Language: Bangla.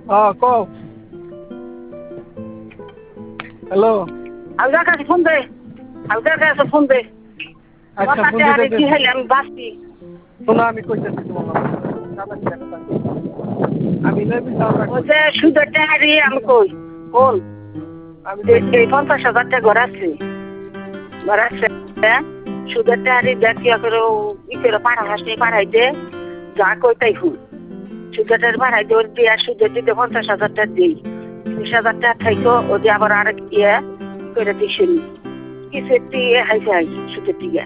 কও হ্যালো। হালদার কাছে ফোন দে, হালদার কাছে ফোন দে। আচ্ছা ফোন আমি কি দিতেছি। হইলে আমি বাঁচি। শোনো আমি কইতেছি তোমার আমি নেবি ওই যে সুদের টাকারি আমি কই বল। আমি এই 50,000 টাকা ঘর আছে, ঘর আছে। সুদের টাকারি দেখিয়া করে ই করে পাঠাই দে, যা কই তাই হুন। সুদের টাকা পাঠাই দে, ওর দিয়ে সুদের দিতে 50,000 টাকা দিই, 30,000 টাকা থাইকো ও দিয়ে আবার আরেক করে দিস কিছু একটি হাইছে সুদের দিকে।